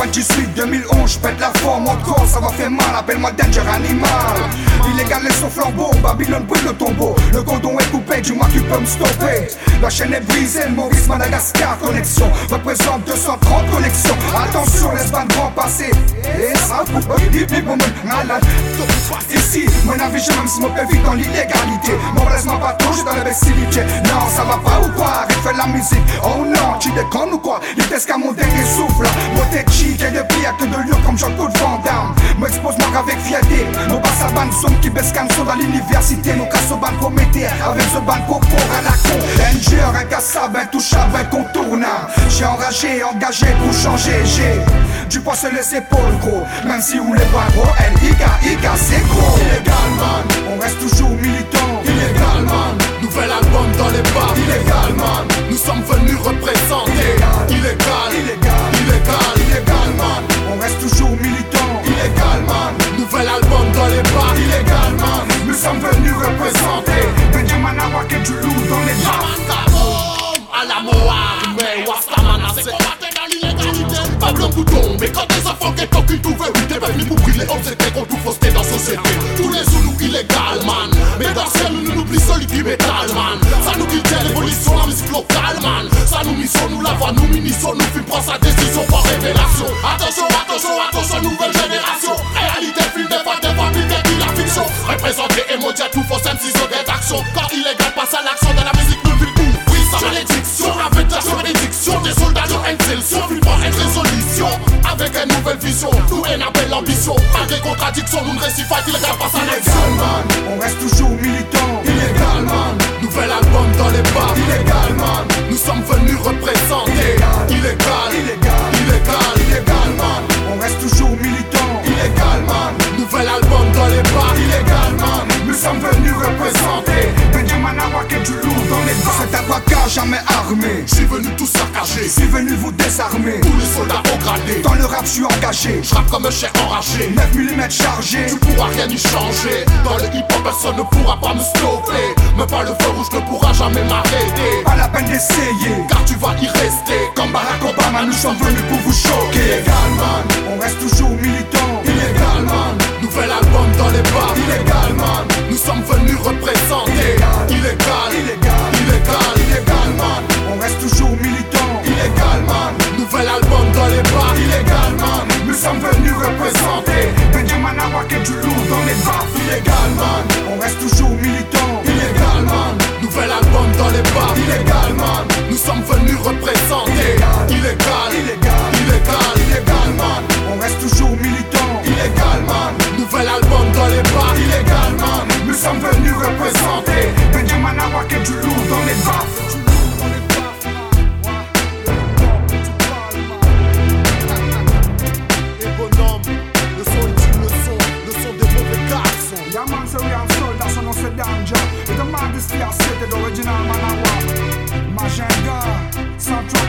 98, 2011, j'pète la forme encore, ça va faire mal, appelle-moi Danger Animal. Illégal et son flambeau, Babylone brûle le tombeau. Le cordon est coupé, dis-moi tu peux me stopper. La chaîne est brisée, Maurice Madagascar, connexion représente 230 connexions. Attention, laisse pas de grand passer. Et ça coupe, malade. Ici, mon avis, même si mon père vit dans l'illégalité. Mon laisse-moi pas toujours dans l'imbécilité. Non, ça va pas ou quoi? Arrête faire la musique. Oh non, tu déconnes ou quoi? Il t'est qu'à mon dernier souffle. Moi t'es chic et de pire que de lion comme Jean-Claude Van Damme. M'expose-moi avec fierté. Nos basses à ban sont qui baissent sont dans l'université. Nos casses au ban Prométhée avec ce ban pour à la con. Danger, incassable, intouchable, incontournable. J'ai enragé, engagé pour changer. J'ai du poids sur les épaules gros. Même si on les voit gros, L-I-K, c'est gros. Illégal man, on reste toujours militant. Illégal man, nouvel album dans les bars. Illégal man, nous sommes venus représenter. Illégal, illégal man, on reste toujours militant. Illégal man, nouvel album dans les bars. Illégal man, nous sommes venus représenter. Benjamin Awake du loup dans les bars. À la moire, mais Wastamana c'est combatté dans l'illégalité. Pablo Bouton, mais quand des enfants qui toquent, tout veut, t'es pas venu pour briller, on s'était qu'on tout fausseté dans société. Tous les Zoulous illégal man, mais dans ce ciel nous n'oublie solide qui métal man. Ça nous guide l'évolution, la musique locale man. Ça nous mission, nous la voix, nous minissons, nous film prend sa décision par révélation. Attention, attention, attention, nouvelle génération. Réalité, film des fois, plus que la fiction. Représenter émotion, tout fausse, même si c'est des actions. Quand illégal passe à l'action de la musique, nous vit où? Oui, ça malédiction, avec la juridiction des soldats de intelsion, plus pas une résolution. Avec une nouvelle vision, nous une belle ambition. Malgré contradiction, nous ne réussissons pas illégal passe à l'action. On reste toujours militant. Illégal man, nouvel album dans les bars. Illégal man, nous sommes venus représenter. Illégal man, on reste toujours militant. Illégal man, nouvel album dans les bars. Illégal man, nous sommes venus représenter. Benjamin Awake du lourd dans les bars. C'est un braquage jamais armé. J'suis venu tout saccager. J'suis venu vous désarmer. Tous les soldats au gradé. Dans le rap j'suis engagé. J'rappe comme un chien enragé. 9 mm chargé. Tu pourras rien y changer. Dans le hip-hop personne ne pourra pas me stopper. Mais pas le feu rouge ne pourra jamais m'arrêter. Pas la peine d'essayer, car tu vas y rester. Comme Barack Obama, nous sommes venus pour vous choquer. Illégal man, on reste toujours militant. Illégal man, nouvel album dans les bars. Illégal man, nous sommes venus représenter. Illégal man, on reste toujours militant. Illégal man, nouvel album dans les bars. Illégal man, nous sommes venus représenter. Benjamin Awake du lourd dans les bars. Illégal man, on reste toujours militant. Illégal man, nouvel album dans les bars. Illégal man, nous sommes venus représenter. Illégal man, on reste toujours militant. Illégal man, nouvel album dans les bars. Illégal man, nous sommes venus représenter. Benjamin Awake du lourd dans les bars. Man, so we have sold, that's on us a danger. With the man, this fear, set the original man, I walk. Magenta, Central.